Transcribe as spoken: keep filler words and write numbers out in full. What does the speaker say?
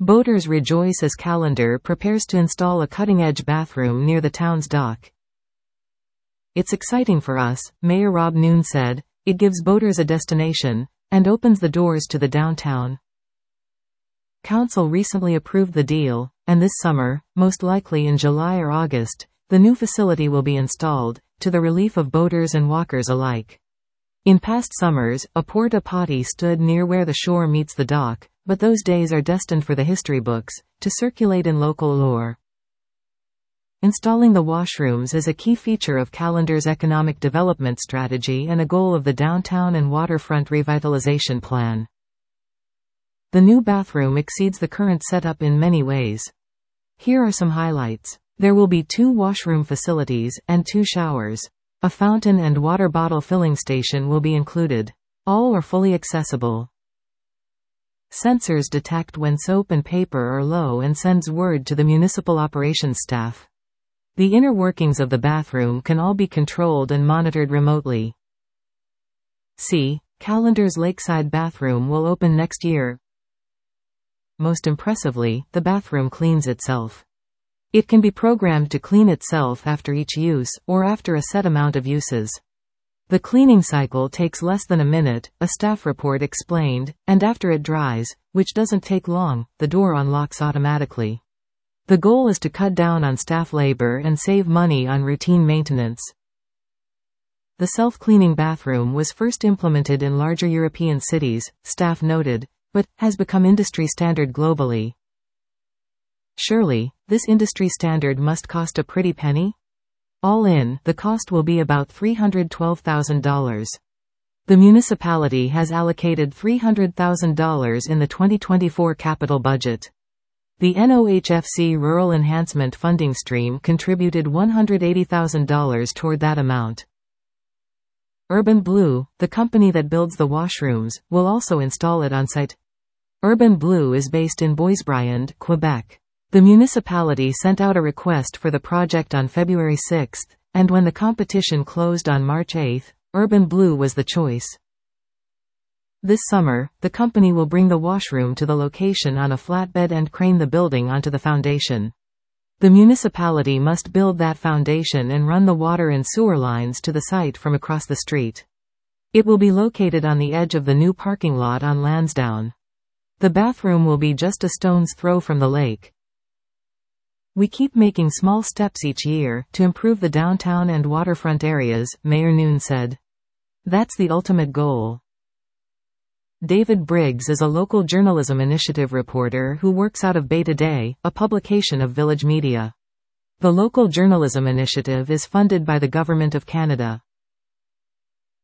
Boaters rejoice as Callander prepares to install a cutting-edge bathroom near the town's dock. It's exciting for us, Mayor Rob Noon said. It gives boaters a destination, and opens the doors to the downtown. Council recently approved the deal, and this summer, most likely in July or August, the new facility will be installed, to the relief of boaters and walkers alike. In past summers, a porta potty stood near where the shore meets the dock, but those days are destined for the history books, to circulate in local lore. Installing the washrooms is a key feature of Callander's economic development strategy and a goal of the downtown and waterfront revitalization plan. The new bathroom exceeds the current setup in many ways. Here are some highlights. There will be two washroom facilities, and two showers. A fountain and water bottle filling station will be included. All are fully accessible. Sensors detect when soap and paper are low and sends word to the municipal operations staff. The inner workings of the bathroom can all be controlled and monitored remotely. C. Callander's lakeside bathroom will open next year. Most impressively, the bathroom cleans itself. It can be programmed to clean itself after each use, or after a set amount of uses. The cleaning cycle takes less than a minute, a staff report explained, and after it dries, which doesn't take long, the door unlocks automatically. The goal is to cut down on staff labor and save money on routine maintenance. The self-cleaning bathroom was first implemented in larger European cities, staff noted, but has become industry standard globally. Surely, this industry standard must cost a pretty penny? All in, the cost will be about three hundred twelve thousand dollars. The municipality has allocated three hundred thousand dollars in the twenty twenty-four capital budget. The N O H F C Rural Enhancement Funding Stream contributed one hundred eighty thousand dollars toward that amount. Urban Blue, the company that builds the washrooms, will also install it on site. Urban Blue is based in Boisbriand, Quebec. The municipality sent out a request for the project on February sixth, and when the competition closed on March eighth, Urban Blue was the choice. This summer, the company will bring the washroom to the location on a flatbed and crane the building onto the foundation. The municipality must build that foundation and run the water and sewer lines to the site from across the street. It will be located on the edge of the new parking lot on Lansdowne. The bathroom will be just a stone's throw from the lake. We keep making small steps each year to improve the downtown and waterfront areas, Mayor Noon said. That's the ultimate goal. David Briggs is a local journalism initiative reporter who works out of Bay Today, a publication of Village Media. The local journalism initiative is funded by the Government of Canada.